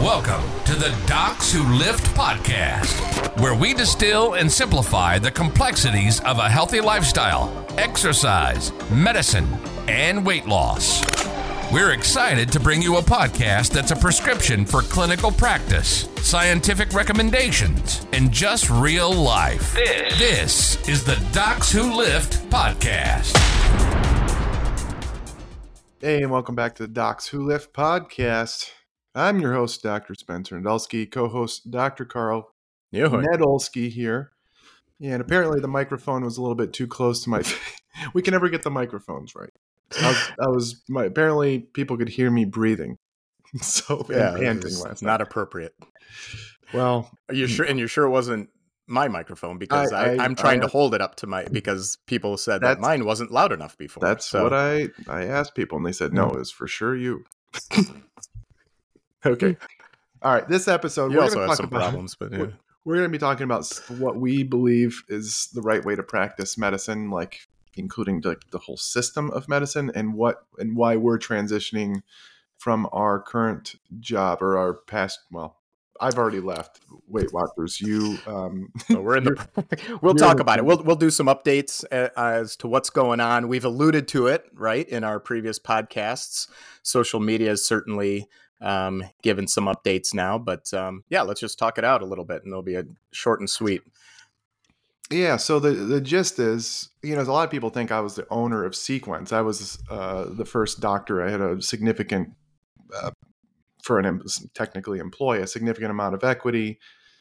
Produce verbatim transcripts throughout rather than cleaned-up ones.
Welcome to the Docs Who Lift podcast, where we distill and simplify the complexities of a healthy lifestyle, exercise, medicine, and weight loss. We're excited to bring you a podcast that's a prescription for clinical practice, scientific recommendations, and just real life. This, this is the Docs Who Lift podcast. Hey, and welcome back to the Docs Who Lift podcast. I'm your host, Doctor Spencer Nadolski, co-host Doctor Carl Nadolski here. And apparently the microphone was a little bit too close to my face. We can never get the microphones right. I was, I was my, apparently people could hear me breathing. So yeah, panting it's last not night. appropriate. Well, are you sure? And you're sure it wasn't my microphone because I, I, I, I'm trying I, to hold it up to my because people said that mine wasn't loud enough before. That's so. what I I asked people, and they said no, it was for sure you. Okay, all right. This episode you we're also going to have talk some about problems, but yeah. we're going to be talking about what we believe is the right way to practice medicine, like including the, the whole system of medicine, and what and why we're transitioning from our current job or our past. Well, I've already left Weight Watchers. You, um, so we're in the. we'll talk about it. We'll we'll do some updates as to what's going on. We've alluded to it right in our previous podcasts. Social media is certainly um, given some updates now, but um, yeah, let's just talk it out a little bit, and it'll be a short and sweet. Yeah, so the, the gist is, you know, a lot of people think I was the owner of Sequence. I was uh, the first doctor. I had a significant, uh, for an technically employee, a significant amount of equity.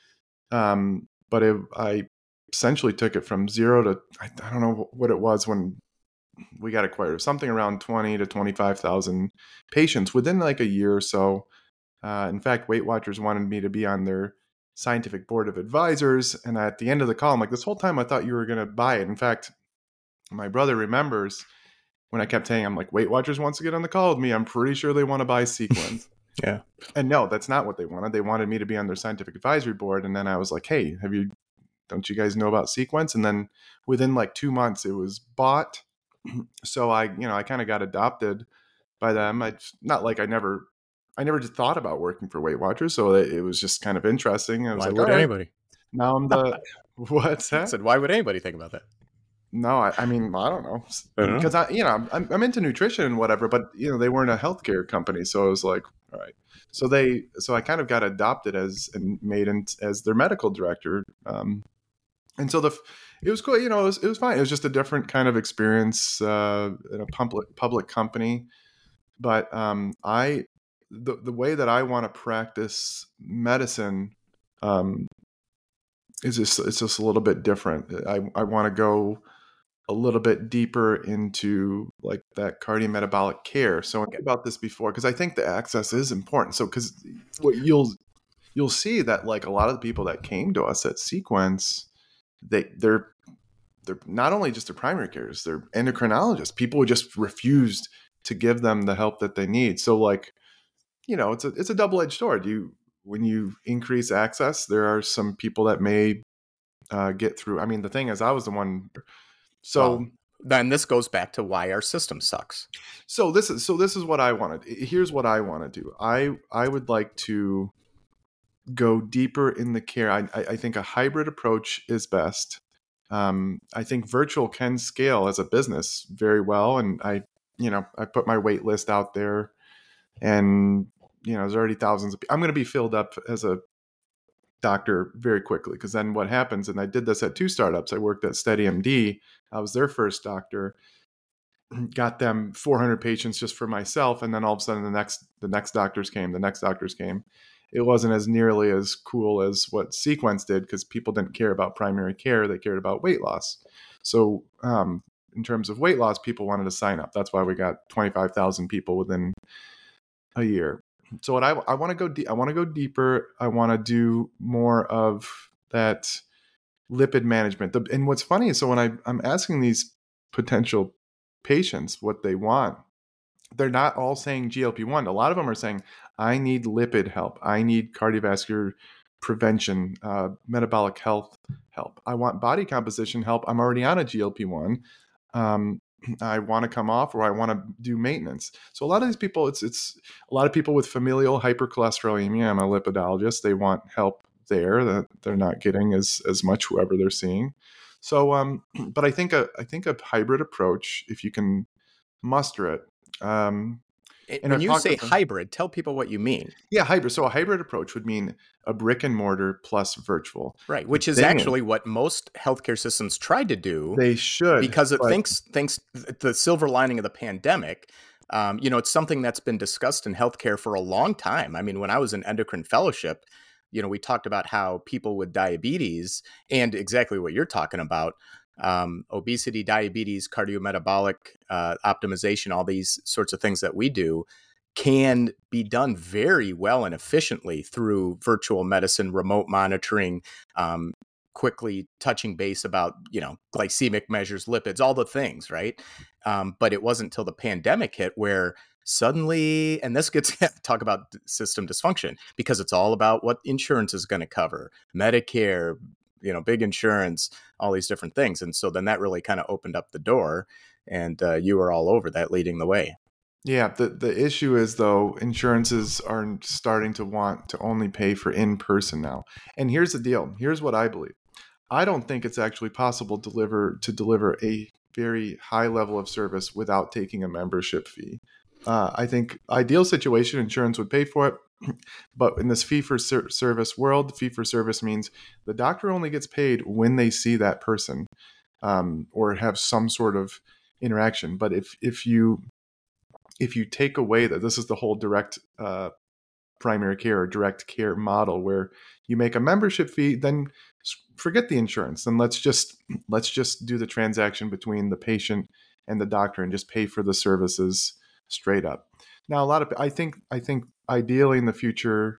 Um, but it, I essentially took it from zero to, I, I don't know what it was when we got acquired, something around twenty to twenty-five thousand patients within like a year or so. Uh, in fact, Weight Watchers wanted me to be on their scientific board of advisors. And at the end of the call, I'm like, this whole time I thought you were going to buy it. In fact, my brother remembers when I kept saying, I'm like, Weight Watchers wants to get on the call with me. I'm pretty sure they want to buy Sequence. Yeah. And no, that's not what they wanted. They wanted me to be on their scientific advisory board. And then I was like, hey, have you, don't you guys know about Sequence? And then within like two months it was bought. So I, you know, I kind of got adopted by them. I not like I never, I never just thought about working for Weight Watchers. So it, it was just kind of interesting. I was why like, would right. anybody? Now I'm the, what's that? I said, why would anybody think about that? No, I, I mean, I don't know. I Because I, you know, I'm, I'm into nutrition and whatever, but you know, they weren't a healthcare company. So I was like, all right. So they, so I kind of got adopted as and made in, as their medical director. Um, and so the, it was cool. You know, it was, it was fine. It was just a different kind of experience uh, in a public public company. But um, I, the the way that I want to practice medicine um, is just it's just a little bit different. I I want to go a little bit deeper into like that cardiometabolic care. So I think about this before because I think the access is important. So because what you'll you'll see that like a lot of the people that came to us at Sequence, they they're they're not only just the primary cares, they're endocrinologists. People just refused to give them the help that they need. So like, you know, it's a it's a double-edged sword. You when you increase access, there are some people that may uh, get through. I mean, the thing is, I was the one. So well, then this goes back to why our system sucks. So this is so this is what I wanted. Here's what I want to do. I I would like to go deeper in the care. I I think a hybrid approach is best. Um, I think virtual can scale as a business very well, and I you know I put my wait list out there, and you know there's already thousands of. I'm going to be filled up as a doctor very quickly because then what happens, and I did this at two startups. I worked at SteadyMD. I was their first doctor, got them four hundred patients just for myself, and then all of a sudden the next the next doctors came, the next doctors came. It wasn't as nearly as cool as what Sequence did because people didn't care about primary care; they cared about weight loss. So, um, in terms of weight loss, people wanted to sign up. That's why we got twenty-five thousand people within a year. So what I, I want to go de- I want to go deeper. I want to do more of that lipid management. The, and what's funny is so when I, I'm asking these potential patients what they want, they're not all saying G L P one. A lot of them are saying, I need lipid help. I need cardiovascular prevention, uh, metabolic health help. I want body composition help. I'm already on a G L P one. Um, I want to come off, or I want to do maintenance. So a lot of these people, it's it's a lot of people with familial hypercholesterolemia. I'm a lipidologist. They want help there that they're not getting as as much, whoever they're seeing. So, um, but I think a I think a hybrid approach, if you can muster it. Um, It, when you say hybrid, tell people what you mean. Yeah, hybrid. So a hybrid approach would mean a brick and mortar plus virtual. Right, which is then, actually what most healthcare systems tried to do. They should. Because it but... thinks, thinks the silver lining of the pandemic, um, you know, it's something that's been discussed in healthcare for a long time. I mean, when I was in endocrine fellowship, you know, we talked about how people with diabetes and exactly what you're talking about, um, obesity, diabetes, cardiometabolic uh, optimization, all these sorts of things that we do can be done very well and efficiently through virtual medicine, remote monitoring, um, quickly touching base about, you know, glycemic measures, lipids, all the things, right? Um, but it wasn't until the pandemic hit where suddenly, and this gets talk about system dysfunction, because it's all about what insurance is going to cover, Medicare, you know, big insurance, all these different things. And so then that really kind of opened up the door, and uh, you were all over that, leading the way. Yeah. The, the issue is, though, insurances are starting to want to only pay for in-person now. And here's the deal. Here's what I believe. I don't think it's actually possible to deliver to deliver a very high level of service without taking a membership fee. Uh, I think ideal situation, insurance would pay for it. But in this fee-for-service world, fee-for-service means the doctor only gets paid when they see that person um, or have some sort of interaction. But if if you if you take away that, this is the whole direct uh, primary care or direct care model, where you make a membership fee, then forget the insurance. Then let's just let's just do the transaction between the patient and the doctor and just pay for the services straight up. Now, a lot of I think I think ideally in the future,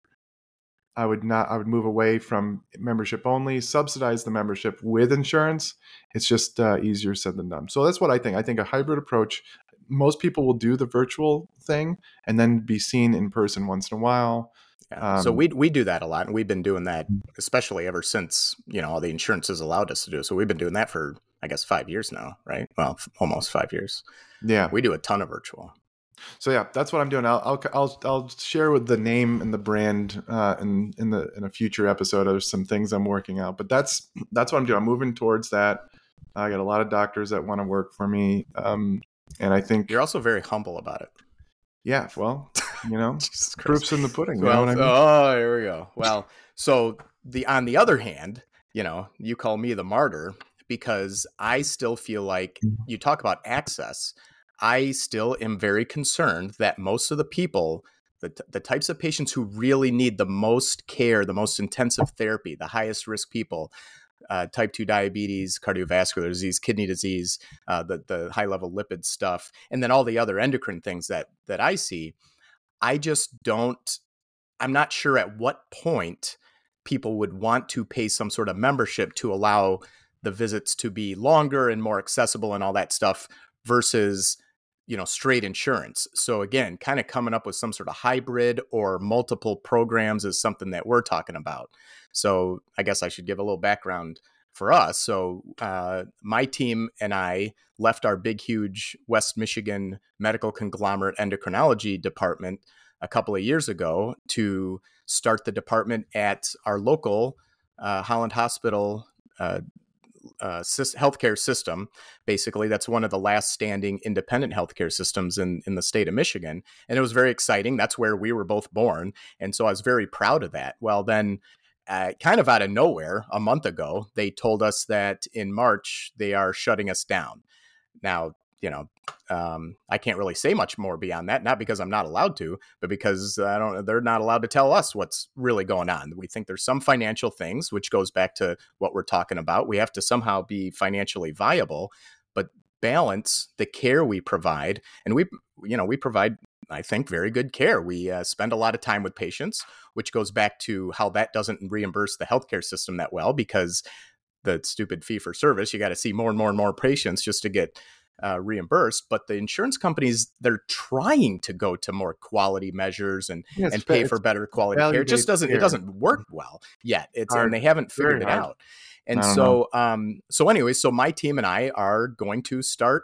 I would not I would move away from membership only, subsidize the membership with insurance. It's just uh, easier said than done. So that's what I think. I think a hybrid approach. Most people will do the virtual thing and then be seen in person once in a while. Yeah. Um, so we we do that a lot, and we've been doing that especially ever since, you know, all the insurance has allowed us to do. So we've been doing that for, I guess, five years now, right? Well, f- almost five years. Yeah, we do a ton of virtual. So yeah, that's what I'm doing. I'll I'll I'll, I'll share with the name and the brand uh, in in the in a future episode. There's some things I'm working out, but that's that's what I'm doing. I'm moving towards that. I got a lot of doctors that want to work for me, um, and I think you're also very humble about it. Yeah, well, you know, proof's in the pudding. You well, know what I mean? Oh, here we go. Well, so the on the other hand, you know, you call me the martyr because I still feel like you talk about access. I still am very concerned that most of the people, the, the types of patients who really need the most care, the most intensive therapy, the highest risk people, uh, type two diabetes, cardiovascular disease, kidney disease, uh, the, the high level lipid stuff, and then all the other endocrine things that, that I see, I just don't, I'm not sure at what point people would want to pay some sort of membership to allow the visits to be longer and more accessible and all that stuff versus, you know, straight insurance. So again, kind of coming up with some sort of hybrid or multiple programs is something that we're talking about. So I guess I should give a little background for us. So uh, my team and I left our big, huge West Michigan medical conglomerate endocrinology department a couple of years ago to start the department at our local uh, Holland Hospital uh, Uh, healthcare system. Basically, that's one of the last standing independent healthcare systems in, in the state of Michigan. And it was very exciting. That's where we were both born. And so I was very proud of that. Well, then uh, kind of out of nowhere, a month ago, they told us that in March, they are shutting us down. Now, you know, um, I can't really say much more beyond that, not because I'm not allowed to, but because I don't, they're not allowed to tell us what's really going on. We think there's some financial things, which goes back to what we're talking about. We have to somehow be financially viable, but balance the care we provide. And we, you know, we provide, I think, very good care. We uh, spend a lot of time with patients, which goes back to how that doesn't reimburse the healthcare system that well, because the stupid fee for service, you got to see more and more and more patients just to get Uh, reimbursed. But the insurance companies, they're trying to go to more quality measures and, yeah, and pay for better quality care. It just doesn't, care. it doesn't work well yet. It's, hard. and they haven't figured Very it hard. out. And so, um, so anyway, so my team and I are going to start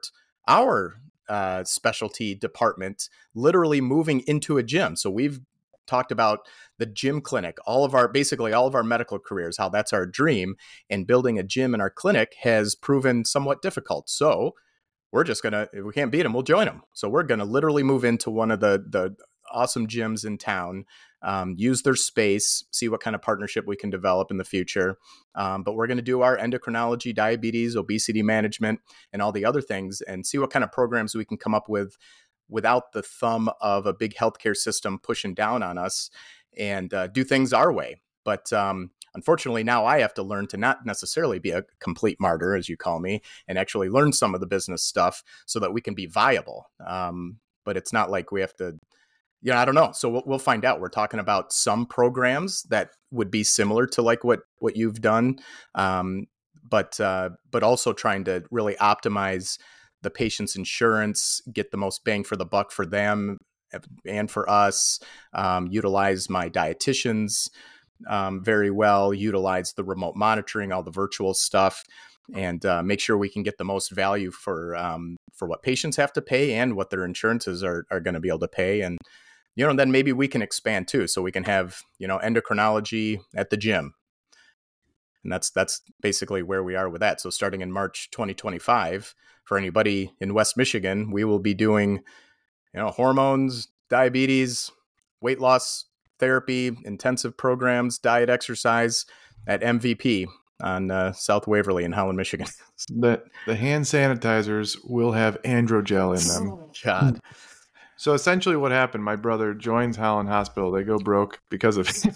our uh, specialty department literally moving into a gym. So we've talked about the gym clinic, all of our, basically all of our medical careers, how that's our dream, and building a gym in our clinic has proven somewhat difficult. So we're just going to, if we can't beat them, we'll join them. So we're going to literally move into one of the, the awesome gyms in town, um, use their space, see what kind of partnership we can develop in the future. Um, but we're going to do our endocrinology, diabetes, obesity management, and all the other things, and see what kind of programs we can come up with without the thumb of a big healthcare system pushing down on us, and uh, do things our way. But um, unfortunately, now I have to learn to not necessarily be a complete martyr, as you call me, and actually learn some of the business stuff so that we can be viable. Um, but it's not like we have to, you know, I don't know. So we'll, we'll find out. We're talking about some programs that would be similar to like what, what you've done, um, but uh, but also trying to really optimize the patient's insurance, get the most bang for the buck for them and for us, um, utilize my dietitians um, very well, utilize the remote monitoring, all the virtual stuff, and uh, make sure we can get the most value for um, for what patients have to pay and what their insurances are, are going to be able to pay. And, you know, then maybe we can expand too. So we can have, you know, endocrinology at the gym. And that's that's basically where we are with that. So starting in March twenty twenty-five, for anybody in West Michigan, we will be doing, you know, hormones, diabetes, weight loss therapy, intensive programs, diet, exercise at M V P on uh, South Waverly in Holland, Michigan. The the hand sanitizers will have androgel in them. God. So essentially, what happened? My brother joins Holland Hospital. They go broke because of it.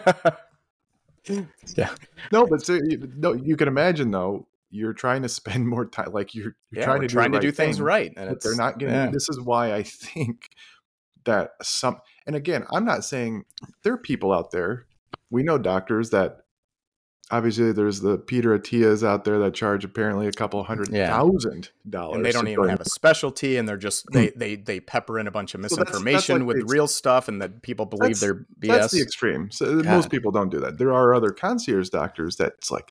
Yeah. No, but so, you, no, you can imagine though. You're trying to spend more time, like you're, you're yeah, trying we're to trying do, to do things thing, right, and but it's, they're not getting. Yeah. This is why I think that some. And again, I'm not saying there are people out there. We know doctors that. Obviously, there's the Peter Attias out there that charge apparently a couple hundred Yeah. thousand dollars, and they don't even have a specialty, and they're just they they they pepper in a bunch of misinformation so that's, that's like with the, real stuff, and that people believe they're B S. That's the extreme. So God. Most people don't do that. There are other concierge doctors that's like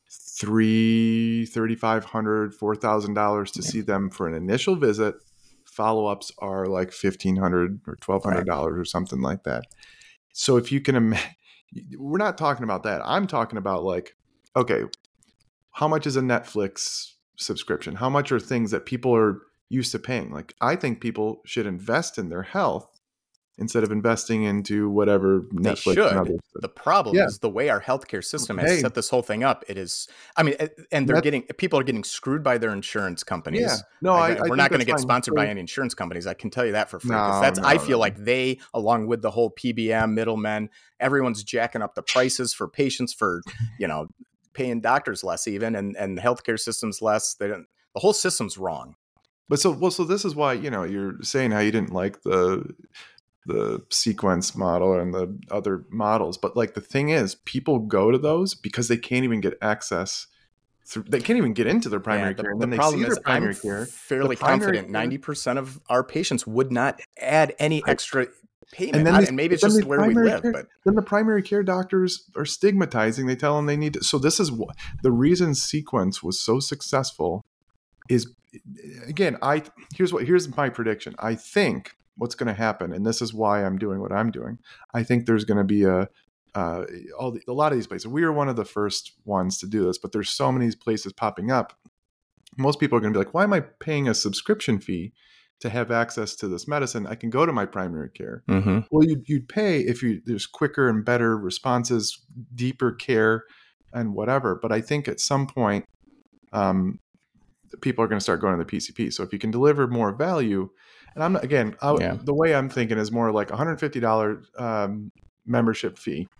three, thirty-five hundred, four thousand dollars to yeah. see them for an initial visit. Follow-ups are like fifteen hundred or twelve hundred dollars right. or something like that. So if you can imagine. We're not talking about that. I'm talking about like, okay, how much is a Netflix subscription? How much are things that people are used to paying? Like, I think people should invest in their health instead of investing into whatever they Netflix should. and others. The problem yeah. is the way our healthcare system has hey, set this whole thing up. It is, I mean, and they're getting, people are getting screwed by their insurance companies. Yeah. No, I, I we're not going to get fine. sponsored by any insurance companies. I can tell you that for free. No, that's, no, I feel no. like they, along with the whole P B M middlemen, everyone's jacking up the prices for patients for, you know, paying doctors less even, and, and the healthcare system's less. They don't, the whole system's wrong. But so, well, so this is why, you know, you're saying how you didn't like the, the sequence model and the other models. But like the thing is, people go to those because they can't even get access. Through, they can't even get into their primary yeah, the, care. And the then problem they see is their primary I'm care. fairly confident ninety percent of our patients would not add any extra payment. And, then they, and maybe it's just where we live. Care, but then the primary care doctors are stigmatizing. They tell them they need to. So this is what the reason sequence was so successful is, again, I here's what here's my prediction. I think what's going to happen, and this is why I'm doing what I'm doing. I think there's going to be a uh, all the, a lot of these places. We were one of the first ones to do this, but there's so many places popping up. Most people are going to be like, "Why am I paying a subscription fee to have access to this medicine? I can go to my primary care." Mm-hmm. Well, you'd, you'd pay if you there's quicker and better responses, deeper care, and whatever. But I think at some point, um, people are going to start going to the P C P. So if you can deliver more value. And I'm not, again, I, yeah. the way I'm thinking is more like one hundred fifty dollars um, membership fee.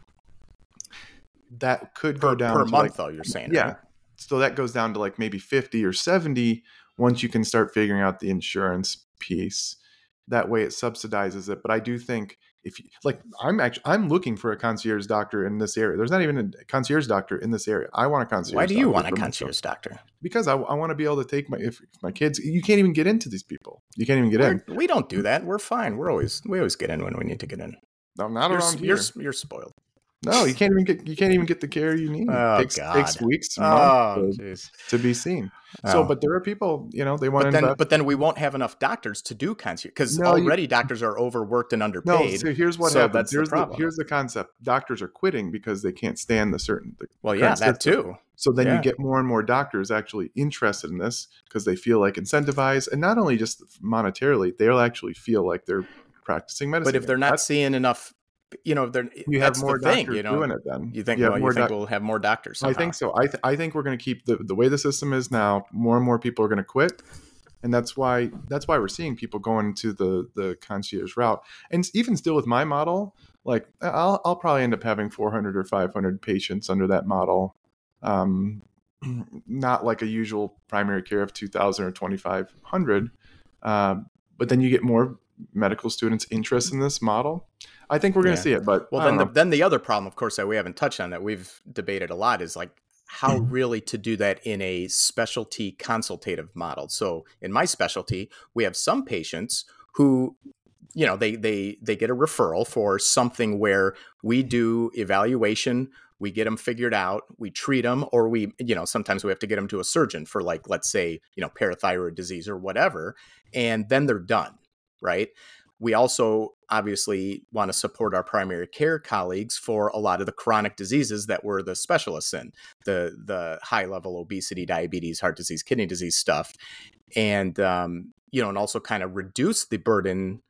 That could go per, down per to month, like, though. You're saying, yeah. Right? So that goes down to like maybe fifty or seventy once you can start figuring out the insurance piece. That way, it subsidizes it. But I do think if you like, I'm actually I'm looking for a concierge doctor in this area. There's not even a concierge doctor in this area. I want a concierge. Why do you want a concierge myself. doctor? Because I, I want to be able to take my if, if my kids. You can't even get into these people. You can't even get We're, in. We don't do that. We're fine. We're always we always get in when we need to get in. No, not you're, around you're, here. You're, you're spoiled. No, you can't even get you can't even get the care you need. Oh, It takes God. takes weeks, Oh, months to, jeez. to be seen. So, Oh. but there are people, you know, they want But to then, invest. but then we won't have enough doctors to do concierge because No, you- already doctors are overworked and No, underpaid. so here's what so happens. that's the Here's the, problem. here's the concept. Doctors are quitting because they can't stand the certain. The Well, current yeah, that system. too. So then Yeah. you get more and more doctors actually interested in this because they feel like incentivized, and not only just monetarily, they'll actually feel like they're practicing medicine. But if they're not That's- seeing enough, you know, they're you that's have more the thing. doctors You know, doing it. Then you think, have well, more you think doc- we'll have more doctors. I Somehow. think so. I th- I think we're going to keep the the way the system is now. More and more people are going to quit, and that's why that's why we're seeing people going to the the concierge route. And even still with my model, like I'll I'll probably end up having four hundred or five hundred patients under that model. Um, not like a usual primary care of two thousand or twenty-five hundred, uh, but then you get more medical students interested in this model. I think we're going to Yeah. see it, but Well, I then don't the, know. then the other problem, of course, that we haven't touched on that we've debated a lot is like how Mm-hmm. really to do that in a specialty consultative model. So in my specialty, we have some patients who, you know, they they they get a referral for something where we do evaluation, we get them figured out, we treat them, or we, you know, sometimes we have to get them to a surgeon for like, let's say, you know, parathyroid disease or whatever, and then they're done, right? We also obviously want to support our primary care colleagues for a lot of the chronic diseases that we're the specialists in, the the high level obesity, diabetes, heart disease, kidney disease stuff, and um, you know, and also kind of reduce the burden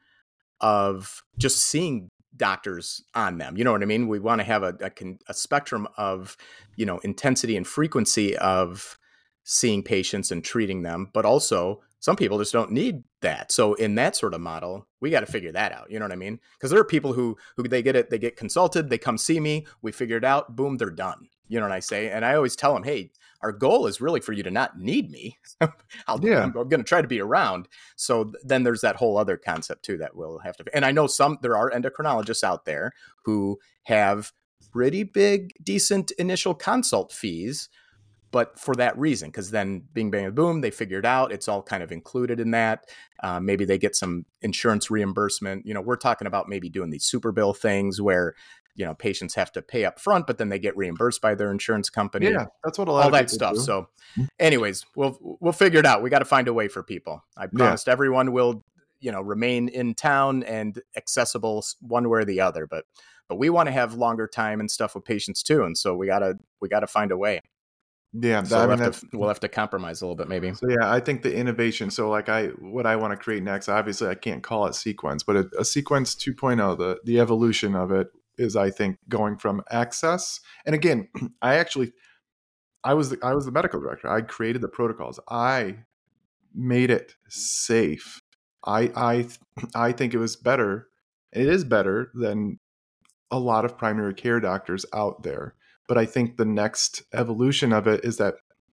of just seeing doctors on them. You know what I mean? We want to have a, a, a spectrum of, you know, intensity and frequency of seeing patients and treating them, but also some people just don't need that. So in that sort of model, we got to figure that out. You know what I mean? Because there are people who who they get it, they get consulted, they come see me, we figure it out, boom, they're done. You know what I say? And I always tell them, hey, our goal is really for you to not need me. I'll, Yeah. I'm, I'm going to try to be around. So th- then there's that whole other concept too that we'll have to. And I know some there are endocrinologists out there who have pretty big, decent initial consult fees. But for that reason, because then bing, bang, boom, they figured out it's all kind of included in that. Uh, maybe they get some insurance reimbursement. You know, we're talking about maybe doing these super bill things where, you know, patients have to pay up front, but then they get reimbursed by their insurance company. Yeah, that's what a lot all of that people stuff. do. So anyways, we'll we'll figure it out. We got to find a way for people. I promised everyone will, you know, remain in town and accessible one way or the other. But but we want to have longer time and stuff with patients too. And so we gotta we gotta find a way. Yeah, So I we'll, mean, have that's, to, we'll have to compromise a little bit, maybe. so yeah, I think the innovation. So like I, what I want to create next, obviously I can't call it sequence, but a, a sequence two point oh, the the evolution of it is, I think, going from access. And again, I actually, I was the, I was the medical director. I created the protocols. I made it safe. I I I think it was better. It is better than a lot of primary care doctors out there. But I think the next evolution of it is that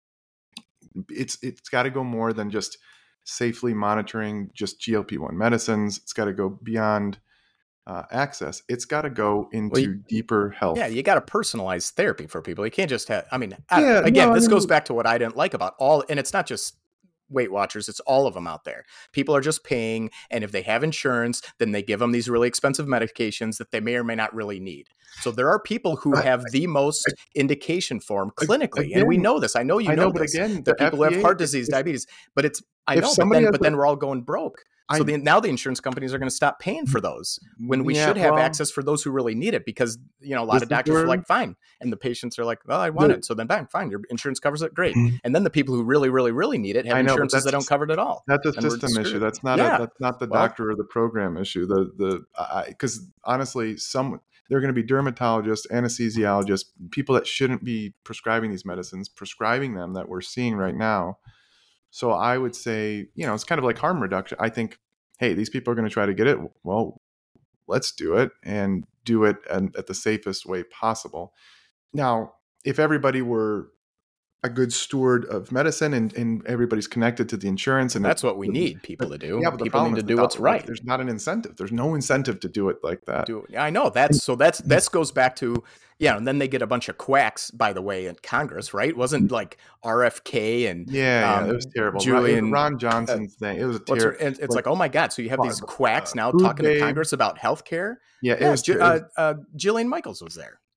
it's it's got to go more than just safely monitoring just G L P one medicines. It's got to go beyond uh, access. It's got to go into Well, you- deeper health. Yeah, you got to personalize therapy for people. You can't just have, I mean, I, Yeah, again, no, I this mean- goes back to what I didn't like about all, and it's not just Weight Watchers, it's all of them out there. People are just paying, and if they have insurance, then they give them these really expensive medications that they may or may not really need. So there are people who I- have the most indication for them clinically, and we again, know this. I know you I know, know, but this. again, the the people who F D have A heart disease, if- diabetes, but it's I if know, but somebody then has but then a- we're all going broke. So I- the, now the insurance companies are going to stop paying for those when we Yeah, should have well, access for those who really need it, because you know a lot This of is doctors are where- like, fine, and the patients are like, well, I want The- it, so then fine, fine, your insurance covers it, great. And then the people who really, really, really need it have I know, but insurances that that's- don't cover it at all. That's a And we're system issue. screwed. That's not Yeah. a that's not the Well- doctor or the program issue. The the because honestly, some they're going to be dermatologists, anesthesiologists, people that shouldn't be prescribing these medicines, prescribing them that we're seeing right now. So I would say, you know, it's kind of like harm reduction. I think, hey, these people are going to try to get it. Well, let's do it and do it and at the safest way possible. Now, if everybody were a good steward of medicine and, and everybody's connected to the insurance, and That's what we the- need people to do. Yeah, but the People problem need is to the do what's dollar- right. There's not an incentive. There's no incentive to do it like that. Do I know that's so that's this goes back to yeah, and then they get a bunch of quacks, by the way, in Congress, right? It wasn't like R F K and Yeah, um, yeah, it was terrible. Julian, Ron, Ron Johnson's thing. It was a what's her, terrible. and it's like, oh my God, so you have Well, these quacks uh, now Food talking to Babe. Congress about healthcare? Yeah, it Yeah, was. Ju- ter- uh, uh, Jillian Michaels was there.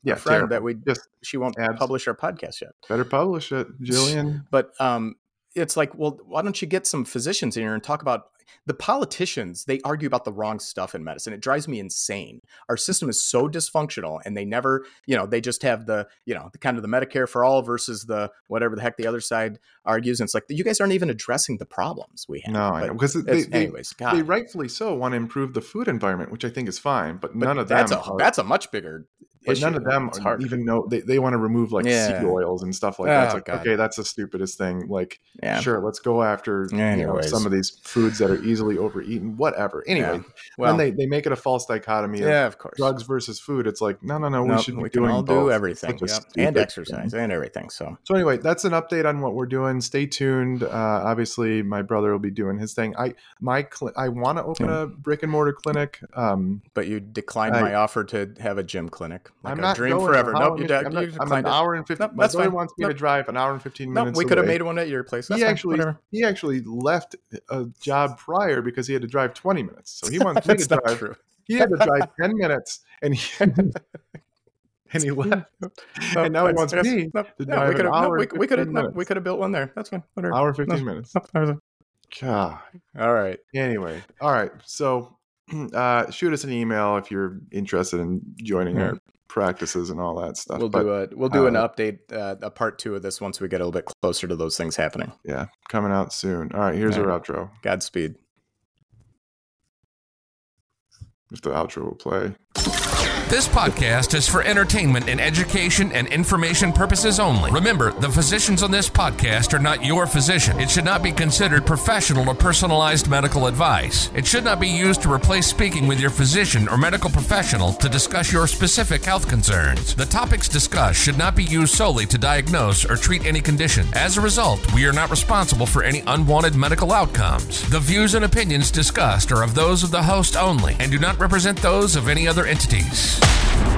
yeah, friend terrible. that we just she won't abs- publish our podcast yet. Better publish it, Jillian. But um, it's like, well, why don't you get some physicians in here and talk about the politicians? They argue about the wrong stuff in medicine. It drives me insane. Our system is so dysfunctional, and they never, you know, they just have the, you know, the kind of the Medicare for all versus the whatever the heck the other side argues. And it's like, you guys aren't even addressing the problems we have. No, I know. Because they, they, anyways, God. they rightfully so want to improve the food environment, which I think is fine, but, but none of that's them a, are, that's a much bigger But issue. none of them are, even know they, they want to remove like Yeah. seed oils and stuff like Oh, that. It's like, God. okay, that's the stupidest thing. Like, Yeah. sure, let's go after you know, Anyways. some of these foods that are easily overeaten, whatever. Anyway, Yeah. Well, when they, they make it a false dichotomy of yeah, of course. drugs versus food, it's like, no, no, no, Nope, we should be we can doing all both. do everything. Such a Yep. stupid And thing. exercise and everything. So So anyway, that's an update on what we're doing. Stay tuned. Uh, obviously, my brother will be doing his thing. I my cl- I want to open Yeah. a brick and mortar clinic. Um, But you declined I- my offer to have a gym clinic. Like I'm a not dream going. forever. How Nope, long you, is- de- I'm, not, you I'm declined an it. hour and fifty. Nope, my that's brother fine. wants me Nope. to drive an hour and fifteen No, minutes. we could have away. made one at your place. That's he fine. actually Whatever. he actually left a job prior because he had to drive twenty minutes. So he wants me to That's not drive. true. He had to drive ten minutes, and he and he left. Nope, and now he that's- wants yes, me nope, to no, drive we an could have. hour We, and we could have. fifteen No, minutes. we could have built one there. That's fine. Whatever. Hour and fifteen No, minutes. nope, that was it. God. All right. Anyway, all right. So, uh, shoot us an email if you're interested in joining Yeah. our practices and all that stuff. We'll But, do a we'll do an uh, update, uh, a part two of this once we get a little bit closer to those things happening. yeah, coming out soon. All right, here's All our outro. Godspeed. If the outro will play. This podcast is for entertainment and education and information purposes only. Remember, the physicians on this podcast are not your physician. It should not be considered professional or personalized medical advice. It should not be used to replace speaking with your physician or medical professional to discuss your specific health concerns. The topics discussed should not be used solely to diagnose or treat any condition. As a result, we are not responsible for any unwanted medical outcomes. The views and opinions discussed are of those of the host only and do not represent those of any other entities.